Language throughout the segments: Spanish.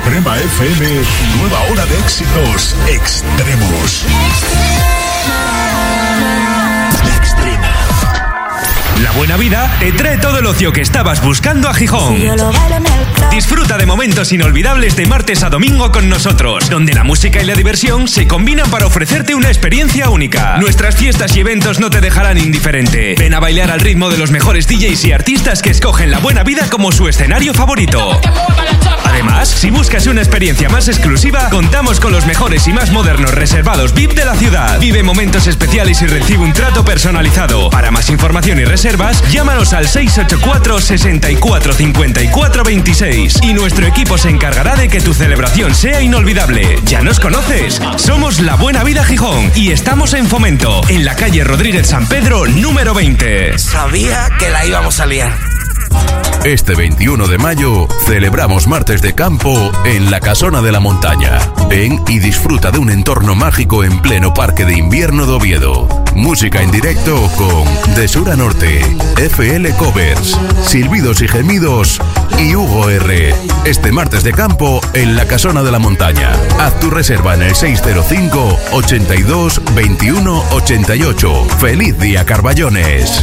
Extrema FM, nueva ola de éxitos extremos. La buena vida te trae todo el ocio que estabas buscando a Gijón. Disfruta de momentos inolvidables de martes a domingo con nosotros, donde la música y la diversión se combinan para ofrecerte una experiencia única. Nuestras fiestas y eventos no te dejarán indiferente. Ven a bailar al ritmo de los mejores DJs y artistas que escogen la buena vida como su escenario favorito. Además, si buscas una experiencia más exclusiva, contamos con los mejores y más modernos reservados VIP de la ciudad. Vive momentos especiales y recibe un trato personalizado. Para más información y reservas, llámanos al 684 64 54 26 y nuestro equipo se encargará de que tu celebración sea inolvidable. ¿Ya nos conoces? Somos La Buena Vida Gijón y estamos en Fomento, en la calle Rodríguez San Pedro, número 20. Sabía que la íbamos a liar. Este 21 de mayo celebramos Martes de Campo en la Casona de la Montaña. Ven y disfruta de un entorno mágico en pleno Parque de Invierno de Oviedo. Música en directo con De Sur a Norte, FL Covers, Silbidos y Gemidos y Hugo R. Este Martes de Campo en la Casona de la Montaña. Haz tu reserva en el 605 82 21 88. ¡Feliz día, Carballones!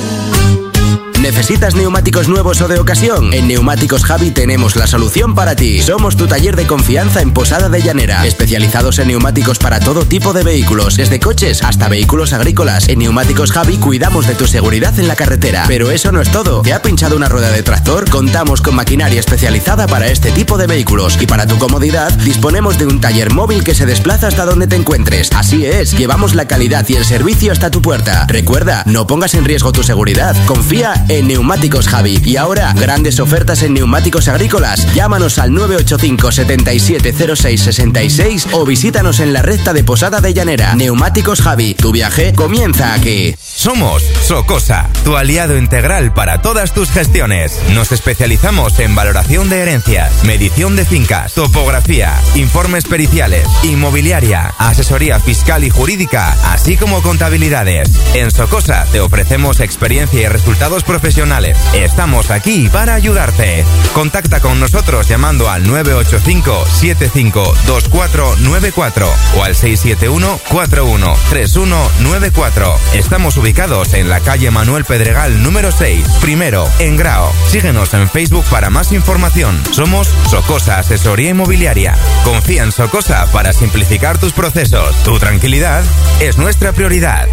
¿Necesitas neumáticos nuevos o de ocasión? En Neumáticos Javi tenemos la solución para ti. Somos tu taller de confianza en Posada de Llanera, especializados en neumáticos para todo tipo de vehículos, desde coches hasta vehículos agrícolas. En Neumáticos Javi cuidamos de tu seguridad en la carretera. Pero eso no es todo. ¿Te ha pinchado una rueda de tractor? Contamos con maquinaria especializada para este tipo de vehículos. Y para tu comodidad, disponemos de un taller móvil que se desplaza hasta donde te encuentres. Así es, llevamos la calidad y el servicio hasta tu puerta. Recuerda, no pongas en riesgo tu seguridad. Confía en Neumáticos Javi. Y ahora, grandes ofertas en neumáticos agrícolas. Llámanos al 985 77 06 66 o visítanos en la recta de Posada de Llanera. Neumáticos Javi, tu viaje comienza aquí. Somos Socosa, tu aliado integral para todas tus gestiones. Nos especializamos en valoración de herencias, medición de fincas, topografía, informes periciales, inmobiliaria, asesoría fiscal y jurídica, así como contabilidades. En Socosa te ofrecemos experiencia y resultados profesionales. Estamos aquí para ayudarte. Contacta con nosotros llamando al 985 75 2494 o al 671 41 3194. Estamos ubicados en la calle Manuel Pedregal número 6, primero, en Grao. Síguenos en Facebook para más información. Somos Socosa Asesoría Inmobiliaria. Confía en Socosa para simplificar tus procesos. Tu tranquilidad es nuestra prioridad.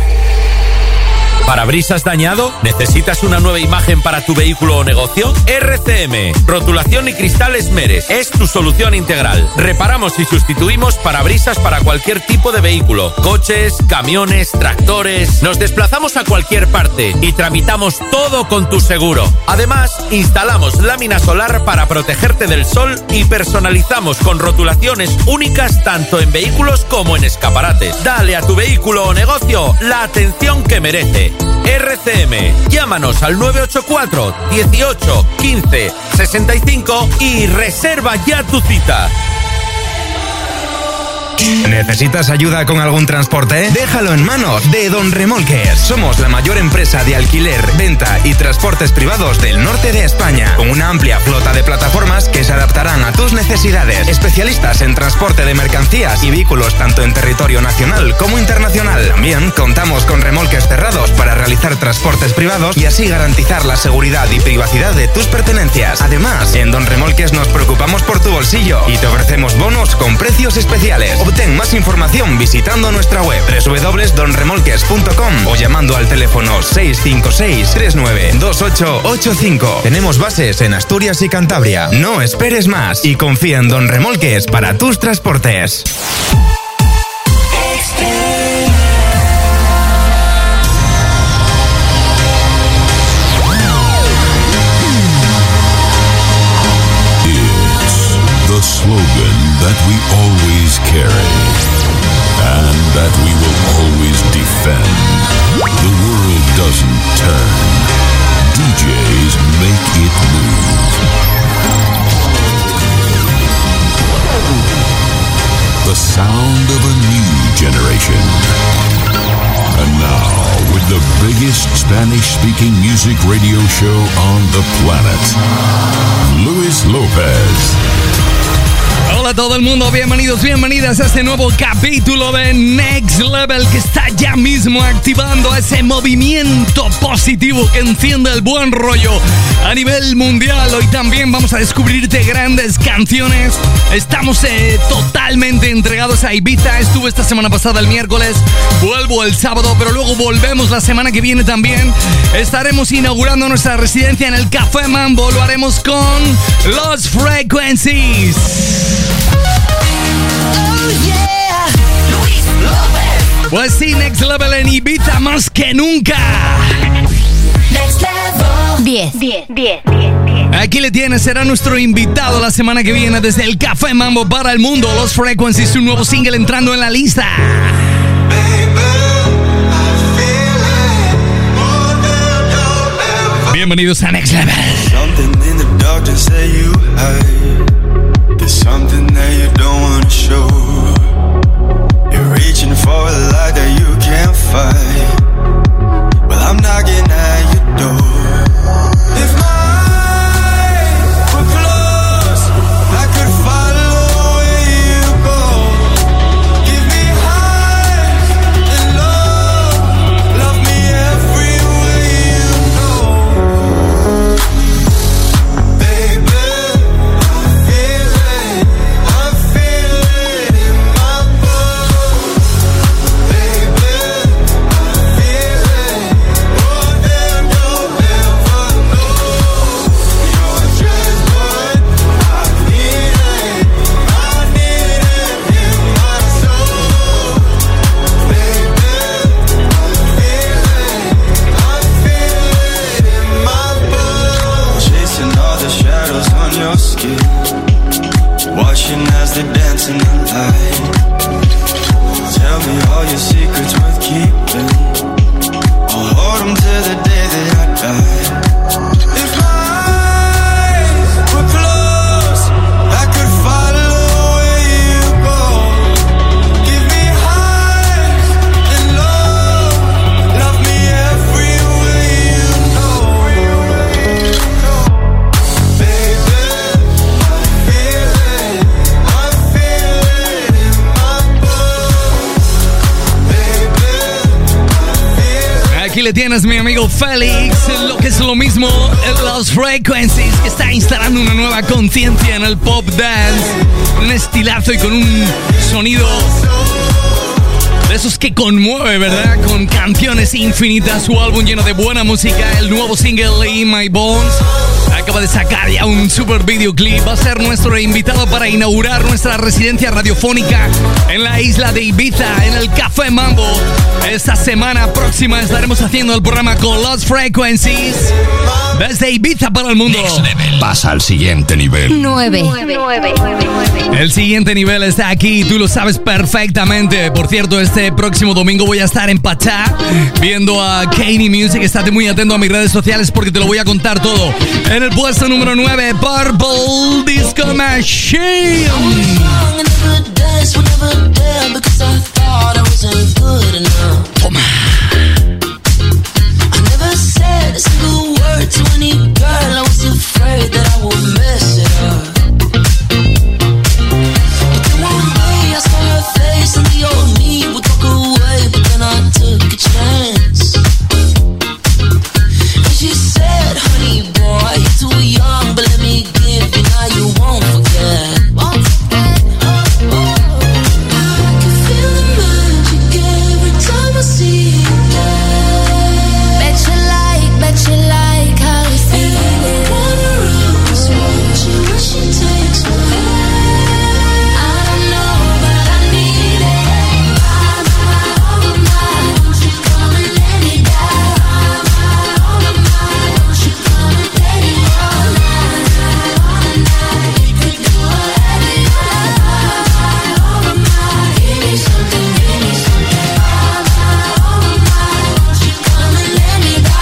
¿Parabrisas dañado? ¿Necesitas una nueva imagen para tu vehículo o negocio? RCM, rotulación y cristales Meres, es tu solución integral. Reparamos y sustituimos parabrisas para cualquier tipo de vehículo, coches, camiones, tractores. Nos desplazamos a cualquier parte y tramitamos todo con tu seguro. Además, instalamos lámina solar para protegerte del sol y personalizamos con rotulaciones únicas tanto en vehículos como en escaparates. Dale a tu vehículo o negocio la atención que merece. RCM, llámanos al 984 18 15 65 y reserva ya tu cita. ¿Necesitas ayuda con algún transporte? Déjalo en manos de Don Remolques. Somos la mayor empresa de alquiler, venta y transportes privados del norte de España, con una amplia flota de plataformas que se adaptarán a tus necesidades. Especialistas en transporte de mercancías y vehículos tanto en territorio nacional como internacional. También contamos con remolques cerrados para realizar transportes privados y así garantizar la seguridad y privacidad de tus pertenencias. Además, en Don Remolques nos preocupamos por tu bolsillo y te ofrecemos bonos con precios especiales. Obtén más información visitando nuestra web www.donremolques.com o llamando al teléfono 656 39 2885. Tenemos bases en Asturias y Cantabria. No esperes más y confía en Don Remolques para tus transportes. Slogan that we always carry and that we will always defend. The world doesn't turn. DJs make it move. The sound of a new generation. And now, with the biggest Spanish-speaking music radio show on the planet, Luis Lopez. Hola a todo el mundo, bienvenidos, bienvenidas a este nuevo capítulo de Next Level que está ya mismo activando ese movimiento positivo que enciende el buen rollo a nivel mundial. Hoy también vamos a descubrirte grandes canciones. Estamos totalmente entregados a Ibiza. Estuve esta semana pasada el miércoles, vuelvo el sábado, pero luego volvemos la semana que viene también. Estaremos inaugurando nuestra residencia en el Café Mambo. Lo haremos con Lost Frequencies. Oh yeah, Luis López. Pues sí, Next Level en Ibiza más que nunca. Next Level 10. Aquí le tienes, será nuestro invitado la semana que viene desde el Café Mambo para el mundo. Lost Frequencies, un nuevo single entrando en la lista. Bienvenidos a Next Level. Something in the darkness that you hide. There's something that you don't want to show. You're reaching for a light that you can't fight. Well, I'm knocking at your door. If my eyes were closed, I could follow where you go. Give me highs and lows. Love me everywhere you go. Baby, I feel it in my bones. Baby, I feel it more than you'll ever know. You're just what I needed. I need it in my soul. Baby, I feel it in my bones. Chasing all the shadows on your skin, watching as they dance in the light. Tell me all your secrets worth keeping. I'll hold them till the day that I die. If my eyes were closed, I could follow where you go. Give me highs and lows. Love me everywhere you go. Baby, I feel it in my bones. Baby, I feel it. Aquí le tienes, mi amigo Félix, lo que es lo mismo, Lost Frequencies, que está instalando una nueva conciencia en el pop dance, un estilazo y con un sonido de esos que conmueve, ¿verdad? Con canciones infinitas, su álbum lleno de buena música, el nuevo single In My Bones. Acaba de sacar ya un super videoclip. Va a ser nuestro invitado para inaugurar nuestra residencia radiofónica en la isla de Ibiza, en el Café Mambo. Esta semana próxima estaremos haciendo el programa con Lost Frequencies desde Ibiza para el mundo. Next Level. Pasa al siguiente nivel. 9. El siguiente nivel está aquí, tú lo sabes perfectamente. Por cierto, este próximo domingo voy a estar en Pachá viendo a Kanye Music. Estate muy atento a mis redes sociales porque te lo voy a contar todo. En el puesto número 9, Purple Disco Machine. Toma. I never said a single word to any girl. I was afraid that I would mess it up. But then one day I saw her face and the old me would walk away. But then I took a chance. And she said, honey boy, you're too young, but let me give you now you won't forget. I can feel the magic every time I see you there. Bet you like how we feel it. Wanna rose, watch you when she takes my hand. I don't know, but I need it. Oh my, won't you come and let me down? Oh my, won't you come and let me all night? We could do whatever you like. Oh my, give me something, give me something. Oh my, won't you come and let me down?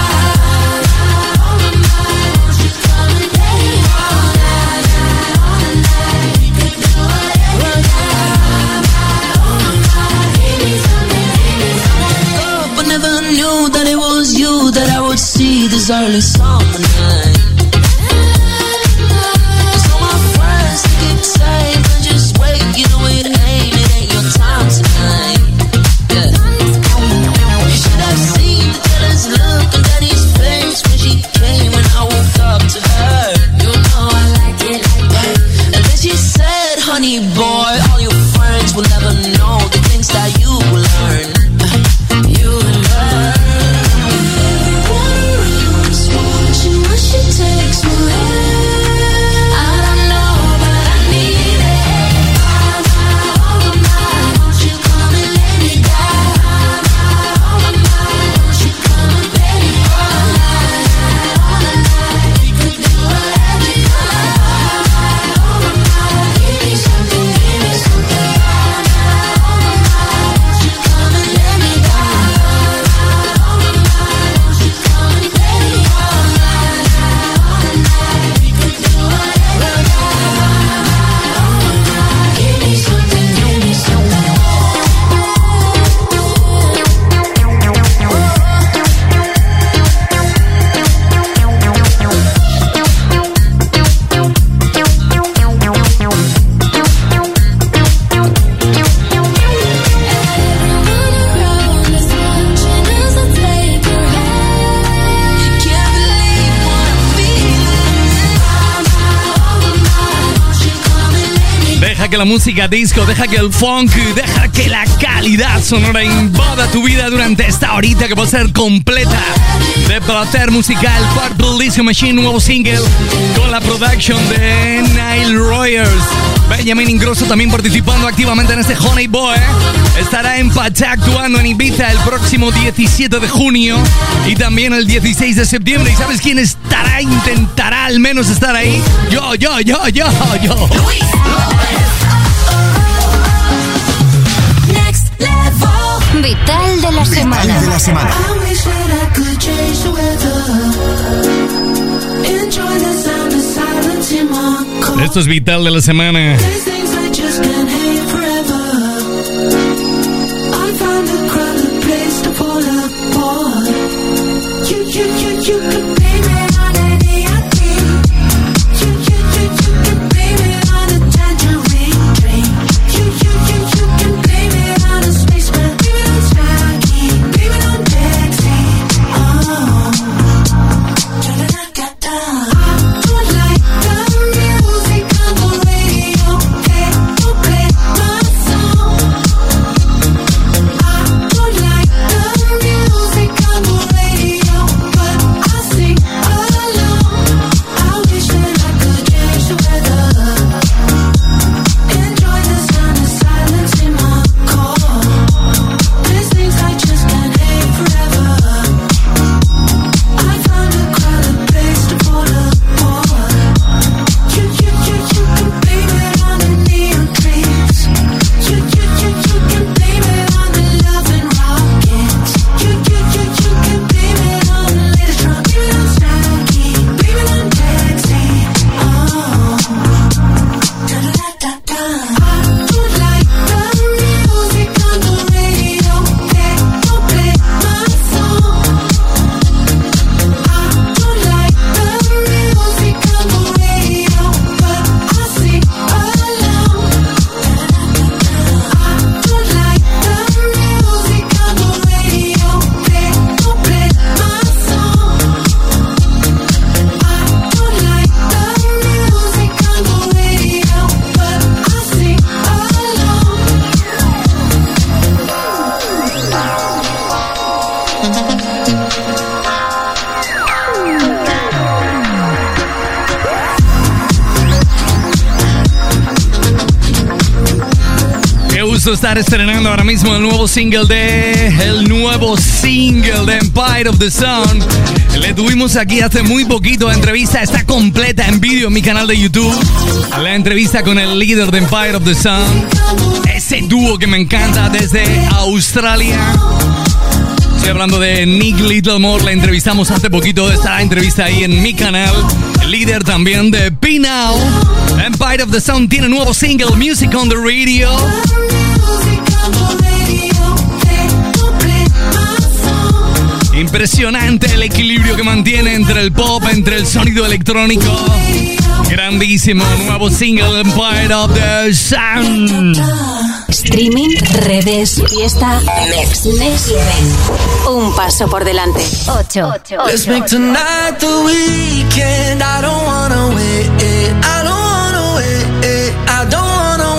But never knew that it was you that I would see this early summer night. 'Cause all my friends keep saying I just honey boy. All your friends will never know the things that you will learn. You will learn. Watching what she takes my hand. I don't know, but I need it. Oh my, won't you come and lay me down? Oh my, won't you come and lay me all night? We could do whatever you like. Oh my, give me something, give me something. Oh my, won't you come and lay me down? Oh my, won't you come and lay me all night? We could do whatever you like. Give me something, give me something. Deja que la música disco, deja que el funk, deja que la calidad sonora invada tu vida durante esta horita que va a ser completa de placer musical. Purple Disco Machine, nuevo single con la production de Nile Royers. Benjamin Ingrosso también participando activamente en este Honey Boy. Estará en Pachá actuando en Ibiza el próximo 17 de junio y también el 16 de septiembre. ¿Y sabes quién estará? Intentará al menos estar ahí. Yo. Vital de la semana. Esto es Vital de la semana. Estar estrenando ahora mismo el nuevo single de Empire of the Sun. Le tuvimos aquí hace muy poquito. La entrevista está completa en vídeo en mi canal de YouTube. La entrevista con el líder de Empire of the Sun, ese dúo que me encanta desde Australia. Estoy hablando de Nick Littlemore. La entrevistamos hace poquito. Está la entrevista ahí en mi canal. El líder también de P-Now. Empire of the Sun tiene nuevo single, Music on the Radio. Impresionante el equilibrio que mantiene entre el pop, entre el sonido electrónico. Grandísimo nuevo single, Empire of the Sun. Streaming, redes, fiesta, next level. Un paso por delante. 8. Let's make tonight the weekend. I don't wanna wait. I don't wanna wait. I don't wanna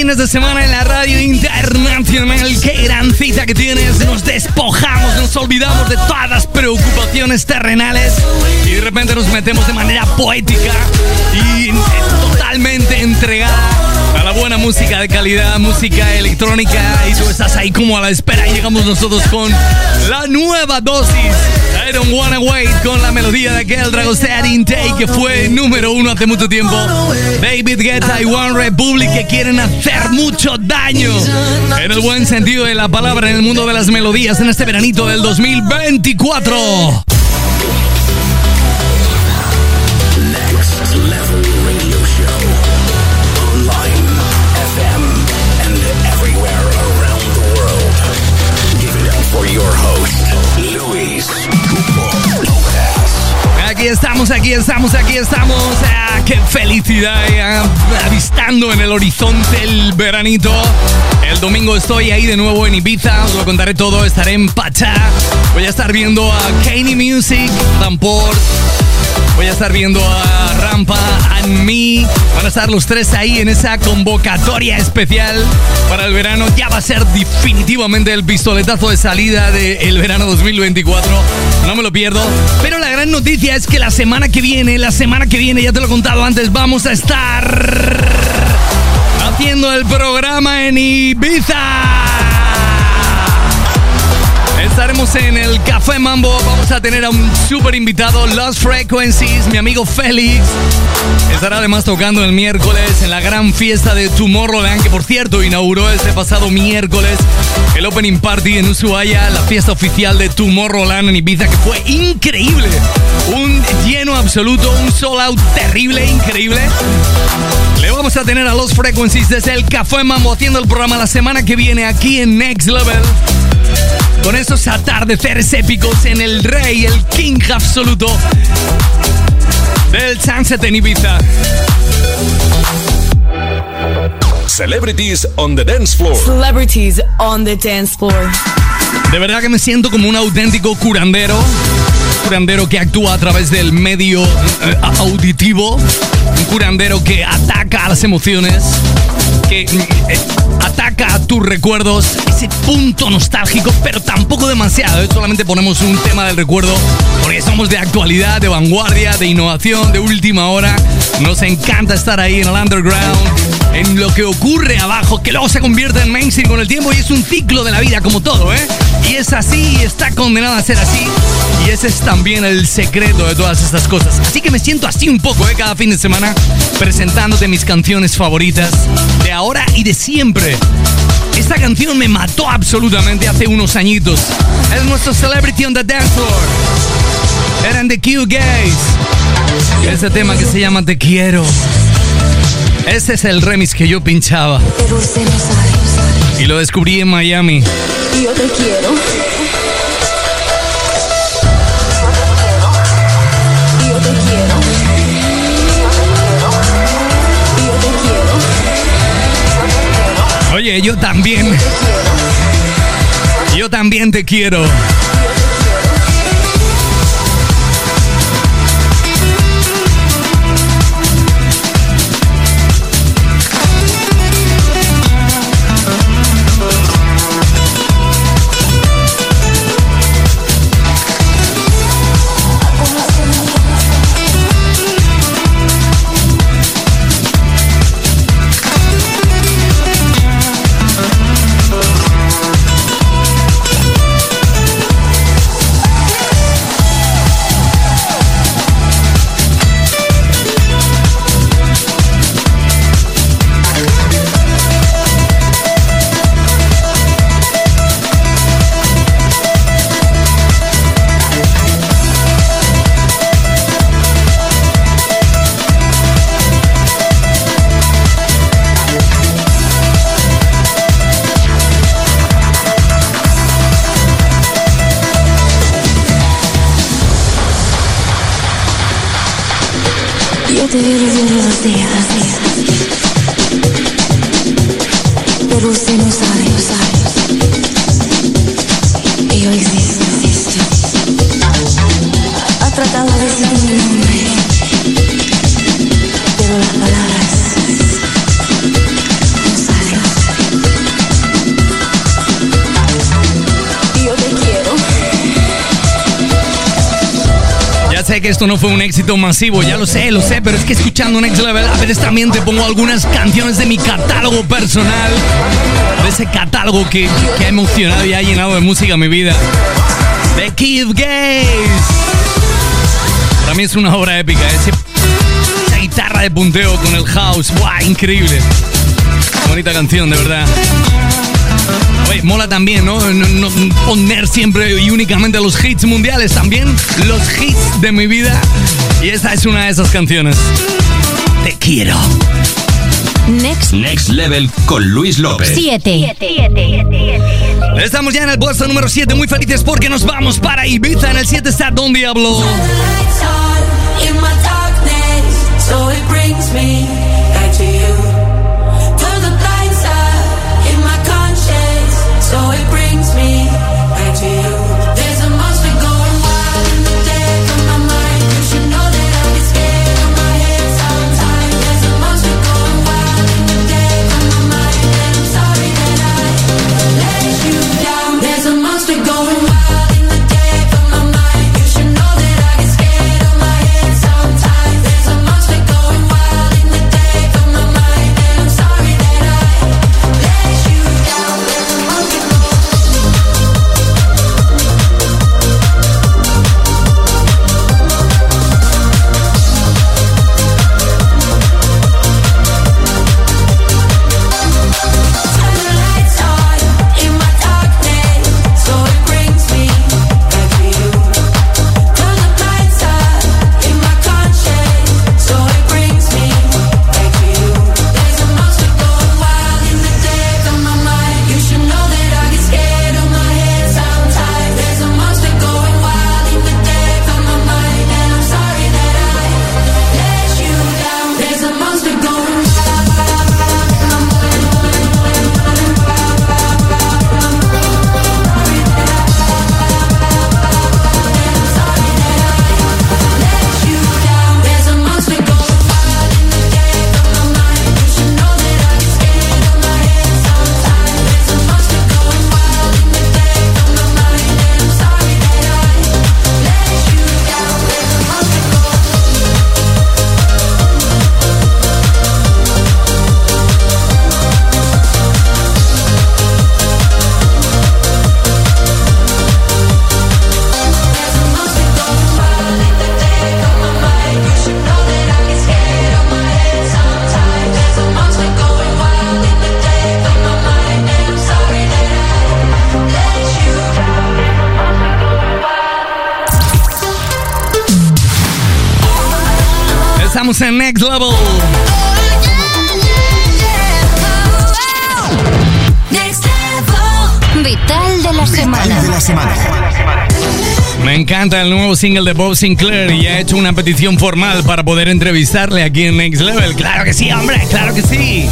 fines de semana en la radio internacional. Qué gran cita que tienes. Nos despojamos, nos olvidamos de todas las preocupaciones terrenales y de repente nos metemos de manera poética y totalmente entregada a la buena música de calidad, música electrónica, y tú estás ahí como a la espera y llegamos nosotros con la nueva dosis. I Don't Wanna Wait, con la melodía de aquel Dragostea Intake que fue número 1 hace mucho tiempo. David Guetta y One Republic, que quieren hacer mucho daño en el buen sentido de la palabra en el mundo de las melodías en este veranito del 2024. Next Level Radio Show. Online, FM, and everywhere around the world. Give it up for your host, Luis Lopez. Aquí estamos. ¡Qué felicidad! Avistando en el horizonte el veranito. El domingo estoy ahí de nuevo en Ibiza. Os lo contaré todo. Estaré en Pachá. Voy a estar viendo a Kanye Music, Lamport. Voy a estar viendo a Rampa and Me. Van a estar los tres ahí en esa convocatoria especial para el verano. Ya va a ser definitivamente el pistoletazo de salida del verano 2024. No me lo pierdo. Pero la gran noticia es que la semana que viene, ya te lo he contado antes, vamos a estar haciendo el programa en Ibiza. Estaremos en el Café Mambo. Vamos a tener a un súper invitado, Lost Frequencies, mi amigo Félix. Estará además tocando el miércoles en la gran fiesta de Tomorrowland, que por cierto inauguró este pasado miércoles el Opening Party en Ushuaia, la fiesta oficial de Tomorrowland en Ibiza, que fue increíble. Un lleno absoluto, un sold out terrible, increíble. Le vamos a tener a Lost Frequencies desde el Café Mambo haciendo el programa la semana que viene aquí en Next Level. Con esos atardeceres épicos en el rey, el king absoluto del Sunset en Ibiza. Celebrities on the dance floor. Celebrities on the dance floor. De verdad que me siento como un auténtico curandero. Curandero que actúa a través del medio auditivo. Un curandero que ataca a las emociones. Que ataca a tus recuerdos, ese punto nostálgico, pero tampoco demasiado. Solamente ponemos un tema del recuerdo porque somos de actualidad, de vanguardia, de innovación, de última hora. Nos encanta estar ahí en el underground, en lo que ocurre abajo, que luego se convierte en mainstream con el tiempo, y es un ciclo de la vida como todo, ¿eh? Y es así, y está condenado a ser así, y ese es también el secreto de todas estas cosas. Así que me siento así un poco, cada fin de semana, presentándote mis canciones favoritas de ahora y de siempre. Esta canción me mató absolutamente hace unos añitos. Es nuestro Celebrity on the Dance Floor. Eran The Cute Gays. Ese tema que se llama Te Quiero. Ese es el remix que yo pinchaba. Y lo descubrí en Miami. Yo te quiero. Yo te quiero. Yo te quiero. Oye, yo también. Yo también te quiero. Yo te veo todos los días, pero usted no sabe, que yo existo. Ha tratado de decir mi nombre, pero las palabras no salen. que esto no fue un éxito masivo, ya lo sé, pero es que escuchando Next Level a veces también te pongo algunas canciones de mi catálogo personal, de ese catálogo que ha emocionado y ha llenado de música mi vida. The Kid Gaze. Para mí es una obra épica, esa guitarra de punteo con el house, ¡guau! Increíble. Bonita canción, de verdad. Oye, mola también, ¿no? No poner siempre y únicamente los hits mundiales, también los hits de mi vida. Y esta es una de esas canciones. Te quiero. Next Level con Luis López. 7. Estamos ya en el puesto número 7, muy felices porque nos vamos para Ibiza. En el 7 está Don Diablo. So it brings me back to you. There's a monster going wild in the dead of my mind. You should know that I get scared on my head sometimes. There's a monster going wild in the dead of my mind. And I'm sorry that I let you down. There's a monster going wild in the dead of my mind. You should know that I get scared on my head sometimes. There's a monster going wild in the dead of my mind. And I'm sorry that I let you down. There's a monster. Estamos en Next Level. Vital de la semana. Me encanta el nuevo single de Bob Sinclair y he hecho una petición formal para poder entrevistarle aquí en Next Level. ¡Claro que sí, hombre! ¡Claro que sí!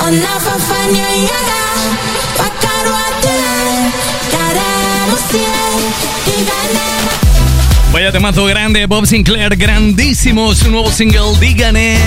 Vaya temazo grande, Bob Sinclair, grandísimo, su nuevo single, Dígane.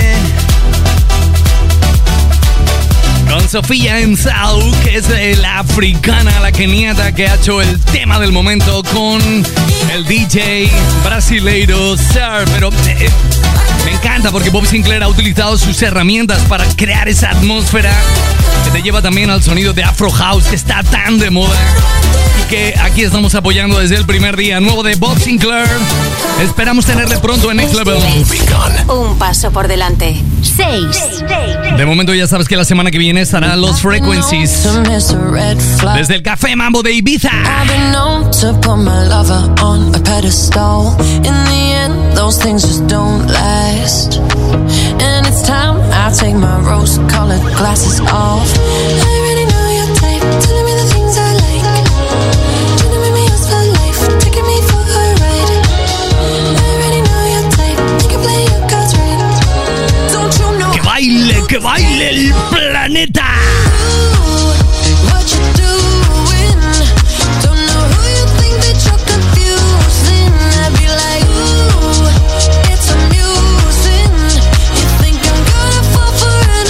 Con Sofía Ensau, que es la africana, la keniata que ha hecho el tema del momento con el DJ brasileiro Sir. Pero me encanta porque Bob Sinclair ha utilizado sus herramientas para crear esa atmósfera que te lleva también al sonido de Afro House, que está tan de moda y que aquí estamos apoyando desde el primer día. Nuevo de Bob Sinclair. Esperamos tenerle pronto en Next Level. Un paso por delante. 6. De momento ya sabes que la semana que viene estarán Lost Frequencies desde el Café Mambo de Ibiza. I've been known to put my lover on a pedestal. In the end, those things just don't last. And it's time I take my rose-colored glasses off. I already know your type, telling me the things I like. Trying to make me yours for life, taking me for a ride. I already know your type, you can play your cards right. Don't you know? Que baile el planeta. What you doing? Don't know who you think that you're confusing. I'd be like, ooh, it's amusing. You think I'm gonna fall for an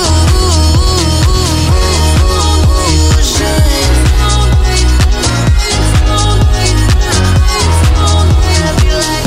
illusion? I'd be like,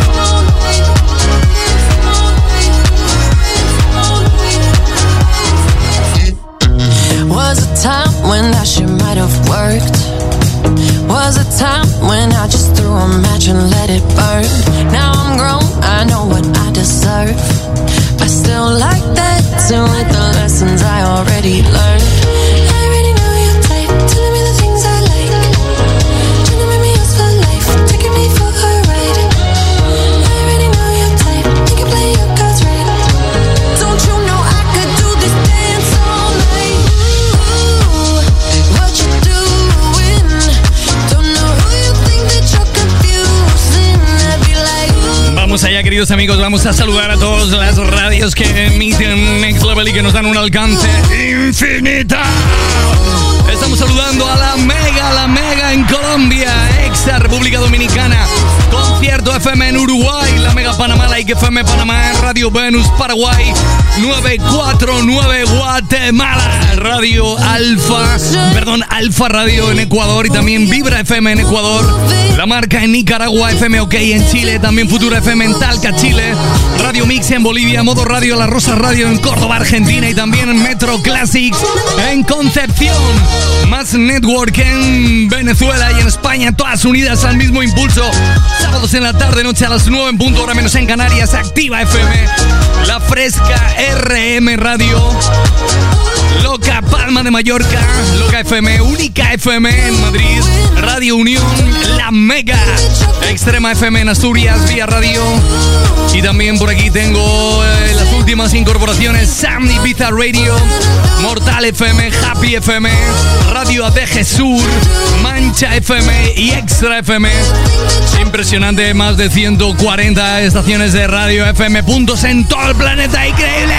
was a time when that shit might have worked. Was a time when I just threw a match and let it burn. Now I'm grown, I know what I deserve. I still like that too with the lessons I already learned. I already know your type, telling me the things I like. Trying to make me yours for life, taking me for a ride. I already know your type, you can play your cards right. Don't you know I could do this dance all night? What you doing? Don't know who you think that you're confusing. I'd be like, Vamos allá, queridos amigos, vamos a saludar a todas las radios que emiten Next Level y que nos dan un alcance infinito. Estamos saludando a la Mega en Colombia, Exa República Dominicana, Concierto FM en Uruguay, la Mega Panamá, la FM Panamá, Radio Venus Paraguay, 949 Guatemala, Radio Alfa Radio en Ecuador y también Vibra FM en Ecuador, La Marca en Nicaragua, FM OK en Chile, también Futura FM en Talca, Chile, Radio Mix en Bolivia, Modo Radio La Rosa Radio en Córdoba, Argentina y también en Metro Classics en Concepción, Más Network en Venezuela y en España, todas unidas al mismo impulso. Sábados en la tarde, noche a las 9 en punto, hora menos en Canarias, Activa FM, La Fresca RM Radio, Loca Palma de Mallorca, Loca FM, Única FM en Madrid, Radio Unión, La Mega, Extrema FM en Asturias, Vía Radio. Y también por aquí tengo las últimas incorporaciones: Sam Ibiza Radio, Mortal FM, Happy FM, Radio ADG Sur, Mancha FM y Extra FM. Impresionante, más de 140 estaciones de radio FM, puntos en todo el planeta. Increíble.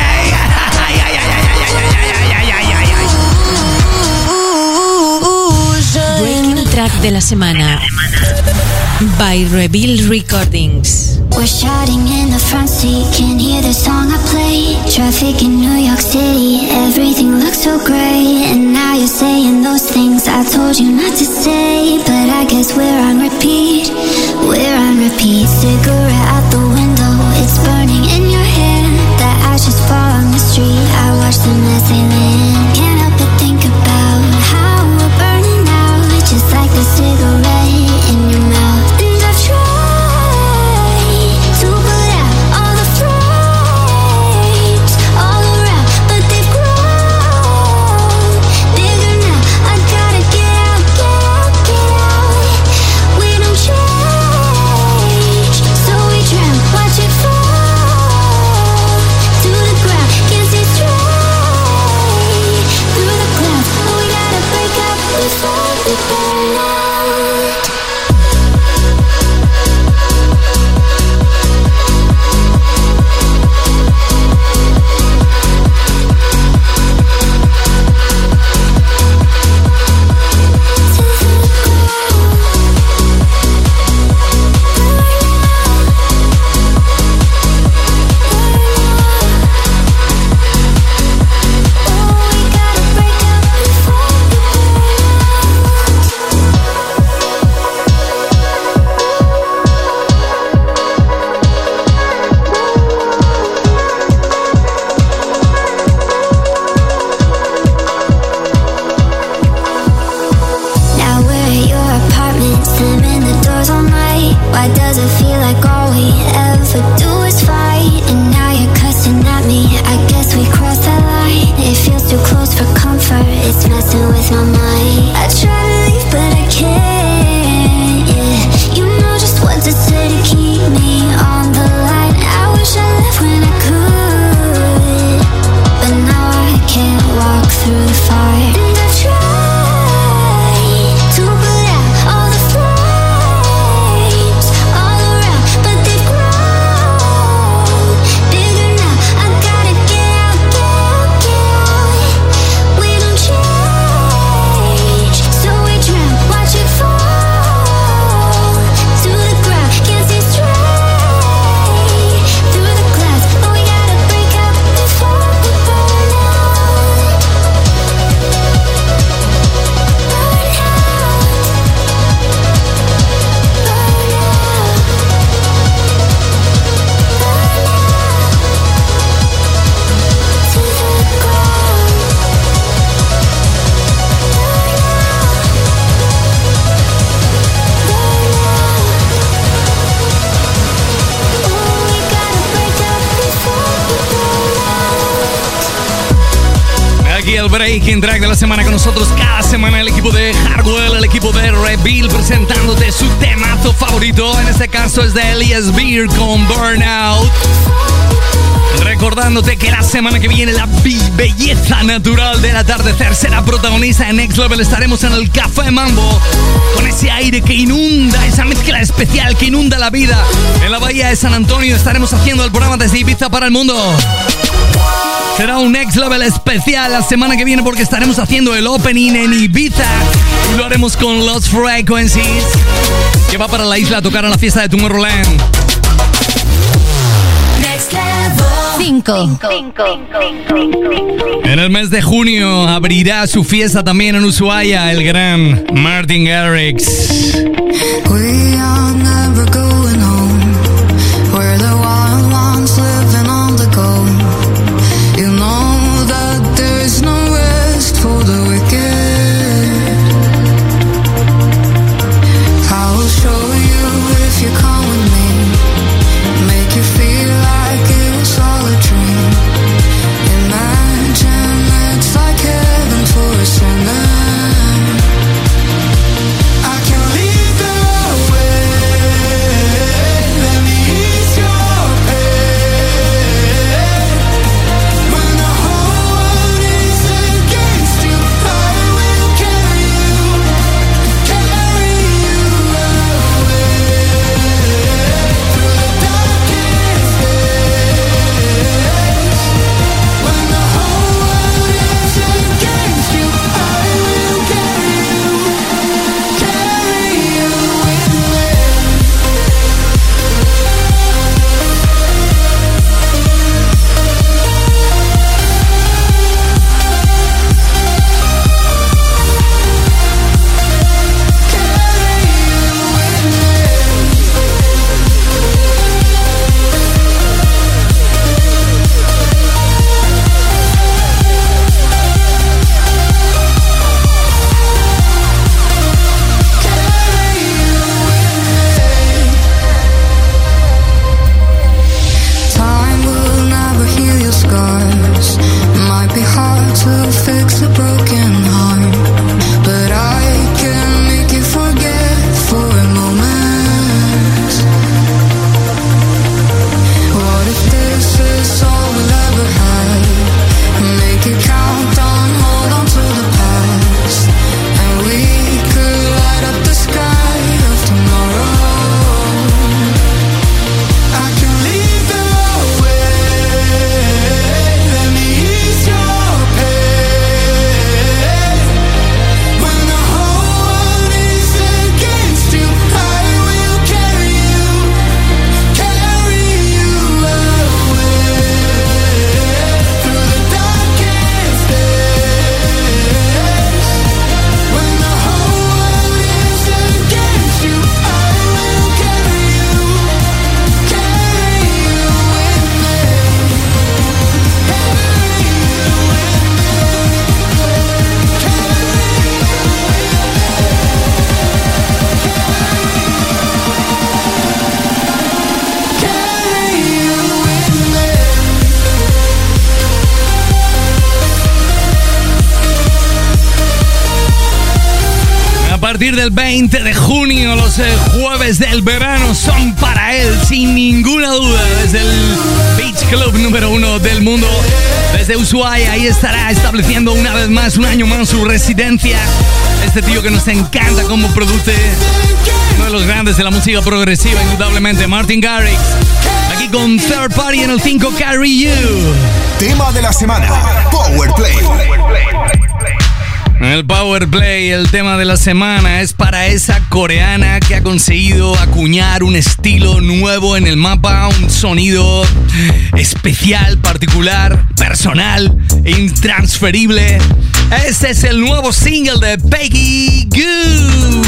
Breaking track de la semana by Reveal Recordings. We're shouting in the front seat, can hear the song I play. Traffic in New York City, everything looks so great. And now you're saying those things I told you not to say. But I guess we're on repeat, we're on repeat. Cigarette out the window, it's burning in your hand. The ashes fall on the street, I watch them as they land. Can't help but think about how we're burning out, just like the cigarette in your mouth. And I've tried to put out all the flames all around, but they've grown Aquí el breaking track de la semana con nosotros. Cada semana el equipo de Hardwell, el equipo de Reveal presentándote su temazo favorito. En este caso es de Elias Beer con Burnout. Recordándote que la semana que viene la belleza natural del atardecer será protagonista en Next Level. Estaremos en el Café Mambo con ese aire que inunda, esa mezcla especial que inunda la vida. En la bahía de San Antonio estaremos haciendo el programa desde Ibiza para el mundo. Será un Next Level especial la semana que viene porque estaremos haciendo el opening en Ibiza y lo haremos con Lost Frequencies, que va para la isla a tocar en la fiesta de Tomorrowland. Next Level 5. En el mes de junio abrirá su fiesta también en Ushuaia el gran Martin Garrix. We are never going home. We're the wild ones living on the go. You know that there's no rest for the wicked. I'll show you if you come with me. Make you feel like it was all a dream. Imagine it's like heaven for a sinner. I can lead the way. Let me ease your pain. When the whole world is against you, I will carry you away. Through the darkest days. When the whole world is against you, I will carry you with me. Time will never heal your scars. Might be hard to fix a broken heart, but I can make you forget for a moment. What if this is all we'll ever have? Make it count down, hold on to the past, and we could light up the sky of tomorrow. I can lead the way. Let me ease your pain. When the whole world is against you, I will carry you away. Through the darkest days. When the whole world is against you, I will carry you with me. A partir del 20 de junio, los jueves del verano son para él, sin ninguna duda. Desde el Beach Club número 1 del mundo, desde Ushuaia, ahí estará estableciendo una vez más, un año más, su residencia. Este tío que nos encanta cómo produce, uno de los grandes de la música progresiva, indudablemente, Martin Garrix. Aquí con Third Party en el 5, Carry You. Tema de la semana, Power Play. El Power Play, el tema de la semana, es para esa coreana que ha conseguido acuñar un estilo nuevo en el mapa, un sonido especial, particular, personal, intransferible. Este es el nuevo single de Peggy Goo.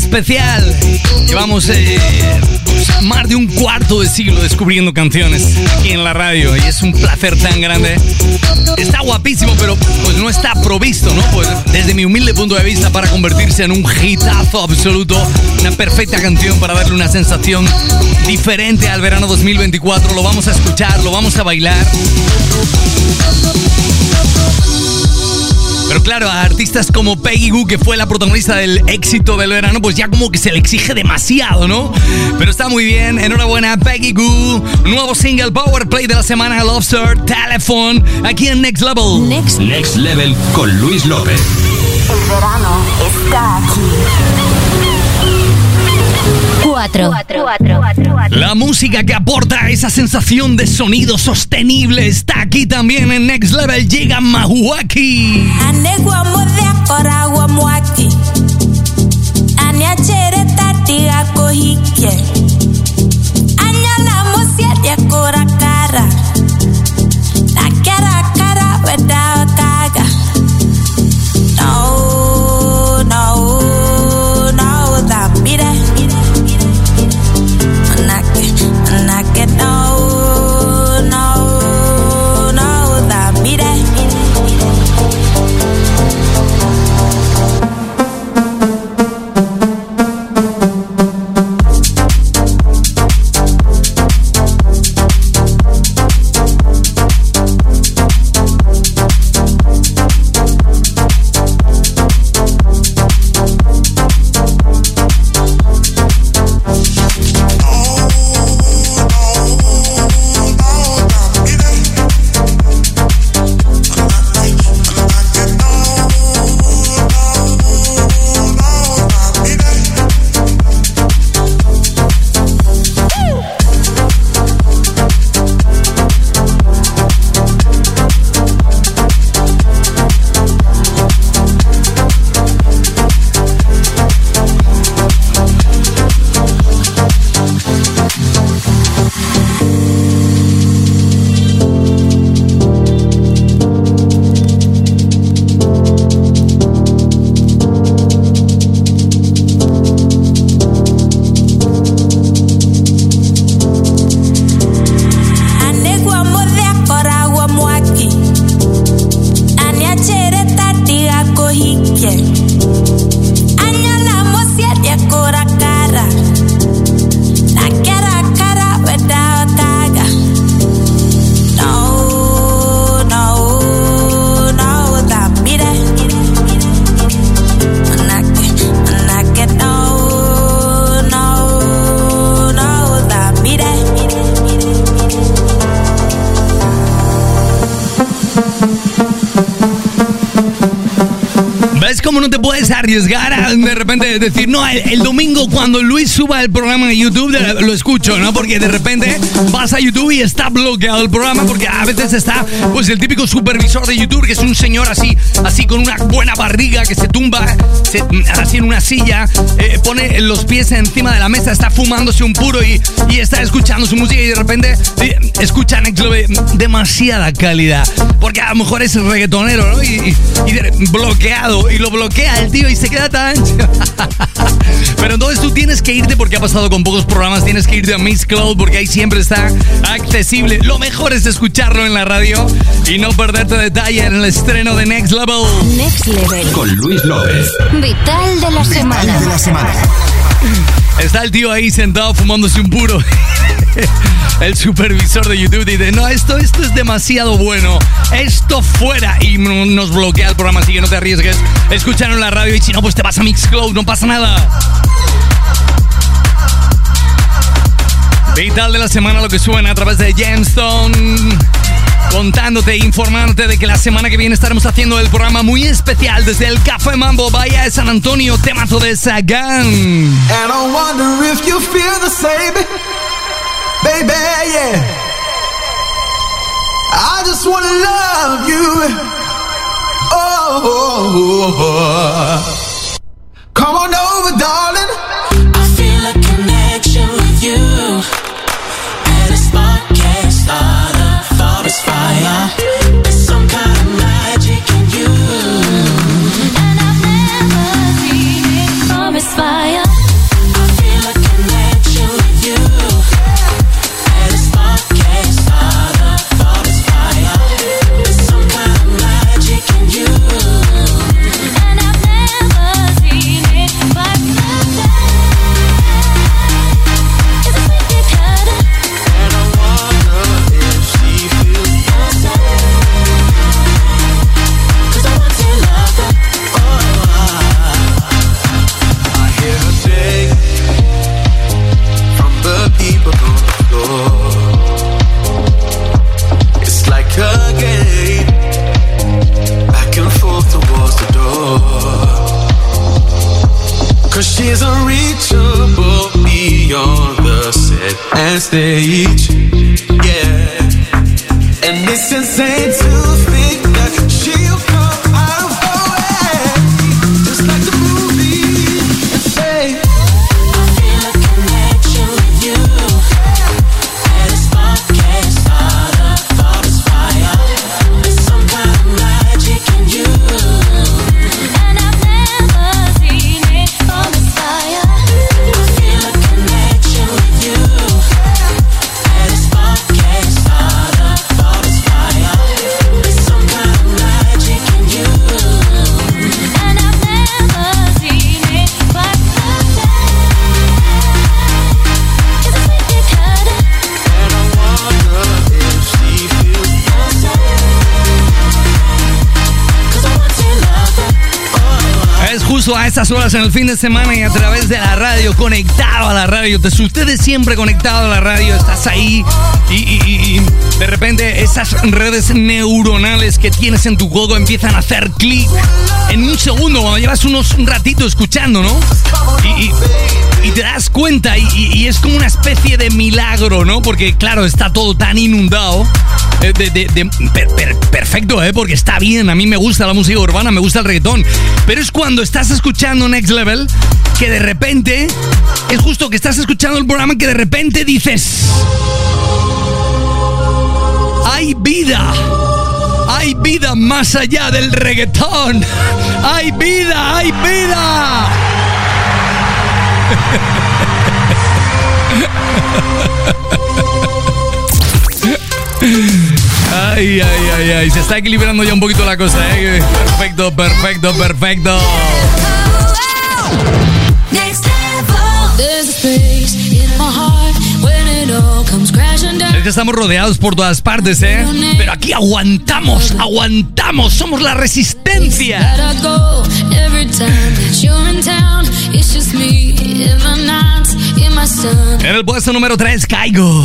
especial. Llevamos más de un cuarto de siglo descubriendo canciones aquí en la radio y es un placer tan grande. Está guapísimo, pero pues no está provisto, ¿no? Pues desde mi humilde punto de vista, para convertirse en un hitazo absoluto, una perfecta canción para darle una sensación diferente al verano 2024. Lo vamos a escuchar, lo vamos a bailar. Pero claro, a artistas como Peggy Gou, que fue la protagonista del éxito del verano, pues ya como que se le exige demasiado, ¿no? Pero está muy bien, enhorabuena Peggy Gou. Nuevo single Power Play de la semana, Lobster, Telephone, aquí en Next Level. Next Level con Luis López. El verano está aquí. 4. La música que aporta esa sensación de sonido sostenible está aquí también en Next Level. Llega Mahuaki. ¿Cómo no te puedes arriesgar a de repente decir, no, el domingo cuando Luis suba el programa en YouTube lo escucho, ¿no? Porque de repente vas a YouTube y está bloqueado el programa, porque a veces está pues el típico supervisor de YouTube, que es un señor así con una buena barriga, que se tumba así en una silla, pone los pies encima de la mesa, está fumándose un puro y está escuchando su música, y de repente escucha demasiada calidad, porque a lo mejor es el reggaetonero, ¿no? Y bloqueado, y lo bloquea el tío y se queda tan ancho. Pero entonces tú tienes que irte, porque ha pasado con pocos programas, tienes que irte a Mixcloud, porque ahí siempre está accesible. Lo mejor es escucharlo en la radio y no perderte detalle en el estreno de Next Level. Next Level con Luis López. Vital de la semana. Está el tío ahí sentado fumándose un puro. El supervisor de YouTube dice, no, esto es demasiado bueno, esto fuera, y nos bloquea el programa, así que no te arriesgues, escúchalo en la radio, y si no, pues te vas a Mixcloud, no pasa nada. Vital de la semana, lo que suena a través de Gemstone, contándote, informándote de que la semana que viene estaremos haciendo el programa muy especial desde el Café Mambo Bahía de San Antonio, temazo de Sagan. And I wonder if you feel the same, baby, yeah. I just wanna love you. Oh, come on over, darling. I feel a connection with you, and a spark can't start a forest fire. There's some kind of magic in you, and I've never seen it. Forest fire. incluso a estas horas en el fin de semana y a través de la radio, conectado a la radio. Ustedes siempre conectado a la radio, estás ahí y de repente esas redes neuronales que tienes en tu codo empiezan a hacer clic en un segundo cuando llevas un ratito escuchando, ¿no? Y te das cuenta y es como una especie de milagro, ¿no? Porque claro, está todo tan inundado. Perfecto, porque está bien. A mí me gusta la música urbana, me gusta el reggaetón. Pero es cuando estás escuchando Next Level que de repente, es justo que estás escuchando el programa que de repente dices: hay vida. Hay vida más allá del reggaetón. Hay vida, hay vida. Ay, se está equilibrando ya un poquito la cosa, Perfecto. Es que estamos rodeados por todas partes, pero aquí aguantamos, somos la resistencia. En el puesto número 3, Caigo.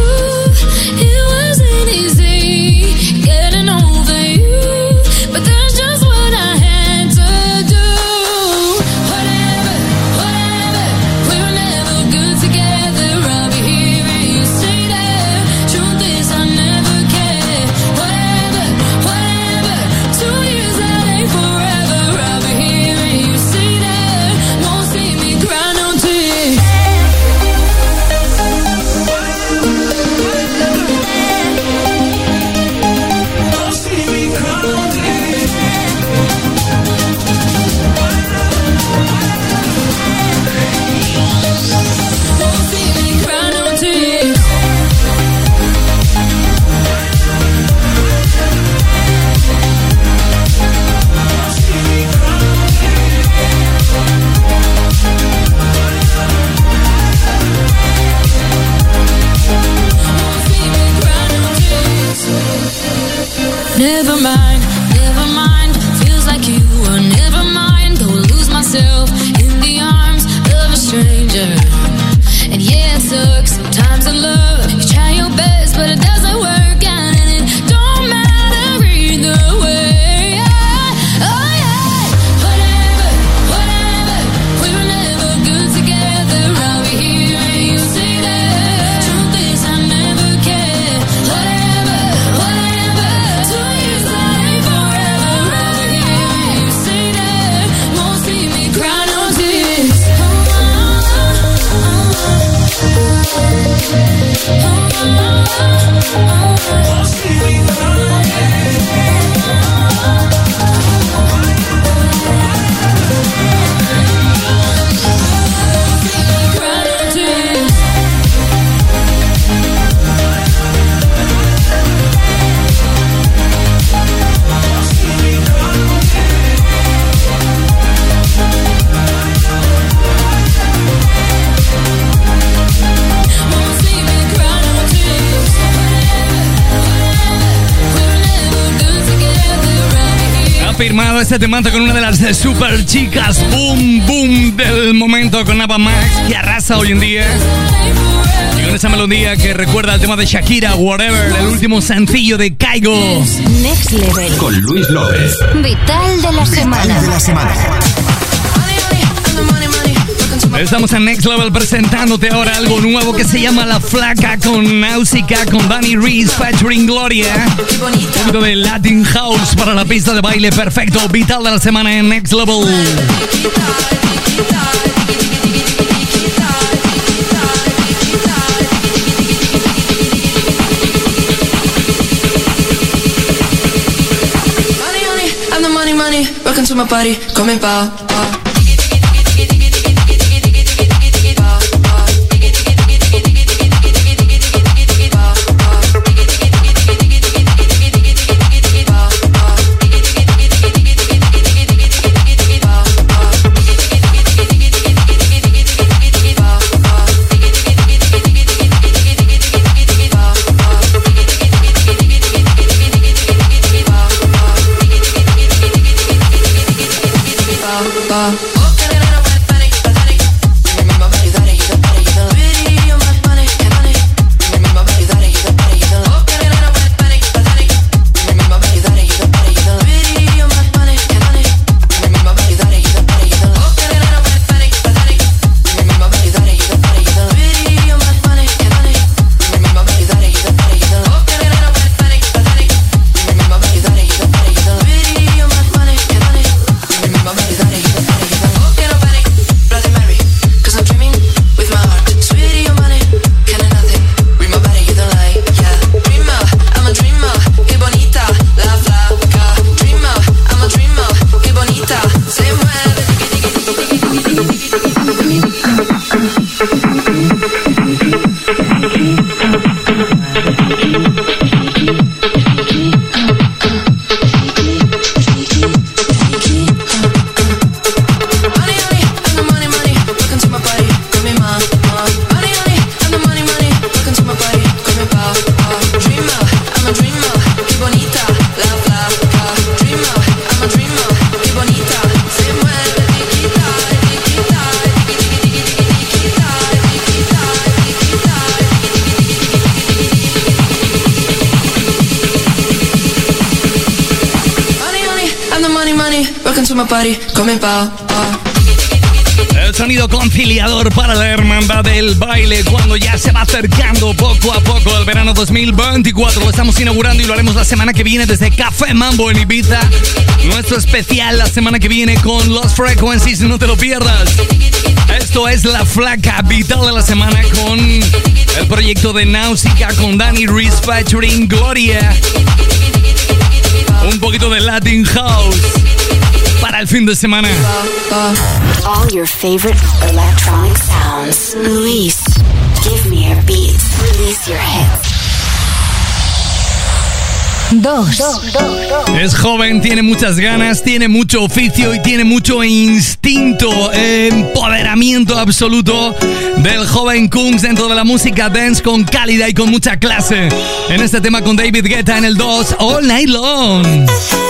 Never mind, feels like you were never mind. Go lose myself in the arms of a stranger. And yeah, it sucks sometimes in love. You try your best, but it doesn't work out, and it don't matter either way. Oh yeah, whatever, we were never good together. I'll be here and you say that. Truth is I never cared. Whatever, 2 years that ain't forever. I'll be here and you say that. Won't see me cry no tears. Firmado este temazo con una de las super chicas boom boom del momento, con Ava Max, que arrasa hoy en día, y con esa melodía que recuerda al tema de Shakira, Whatever, el último sencillo de Caigo. Next Level Con Luis López. Vital de la semana. Estamos en Next Level presentándote ahora algo nuevo que se llama La Flaca con Náusica, con Dani Reese featuring Gloria. Un poquito de Latin House para la pista de baile perfecto. Vital de la semana en Next Level. Money, welcome to my party, come pa. welcome to my party, come pa. El sonido conciliador para la hermandad del baile cuando ya se va acercando poco a poco el verano 2024. Lo estamos inaugurando y lo haremos la semana que viene desde Café Mambo en Ibiza. Nuestro especial la semana que viene con Lost Frequencies, no te lo pierdas. Esto es la flaca vital de la semana con el proyecto de Náusica con Danny Reese featuring Gloria. Un poquito de Latin House para el fin de semana. All your favorite electronic sounds. Luis, give me your beats. Release your hits. 2. Es joven, tiene muchas ganas, tiene mucho oficio y tiene mucho instinto, empoderamiento absoluto del joven Kungs dentro de la música dance con calidad y con mucha clase. En este tema con David Guetta en el 2, All Night Long.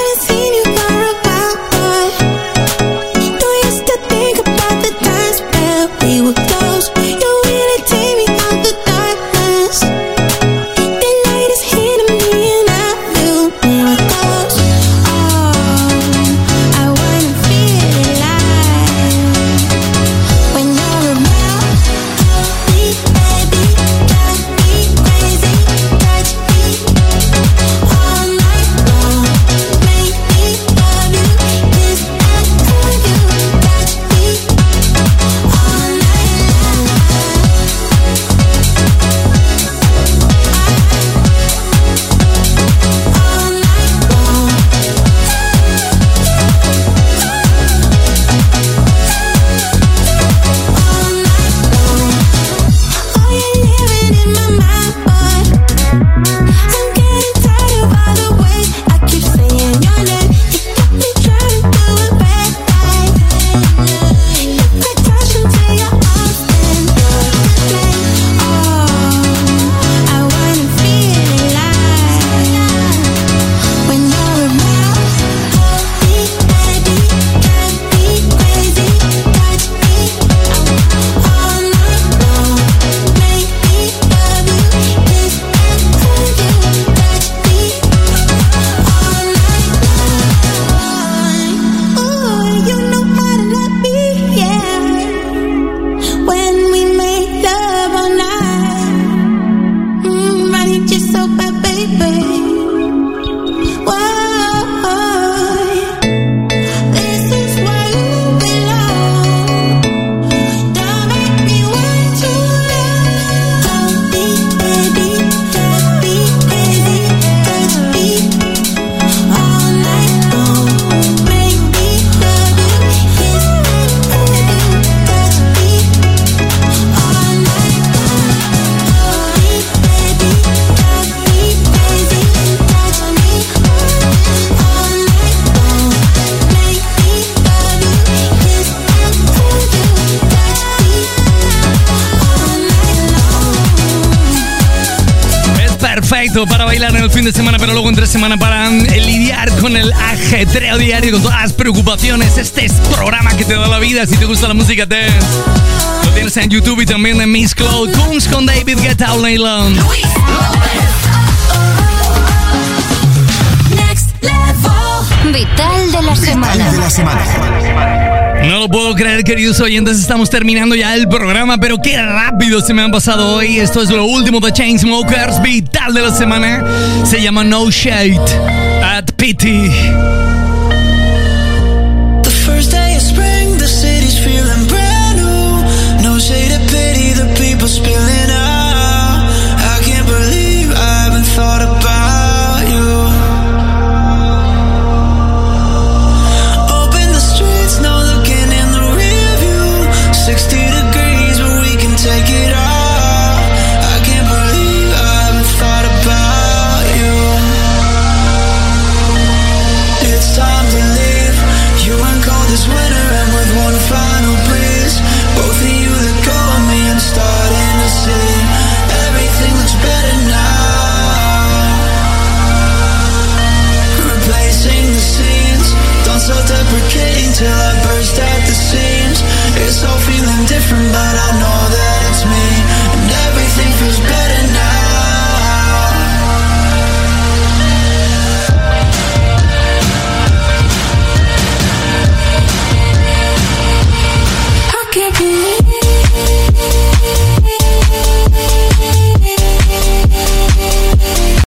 Para bailar en el fin de semana, pero luego entre semana para lidiar con el ajetreo diario, con todas las preocupaciones. Este es programa que te da la vida si te gusta la música dance. Lo tienes en YouTube y también en Miss Cloud. Kungs con David Guetta All Night Long. Vital de la semana. No lo puedo creer, queridos oyentes, estamos terminando ya el programa, pero qué rápido se me han pasado hoy. Esto es lo último de Chainsmokers, vital de la semana. Se llama No Shade at Pity.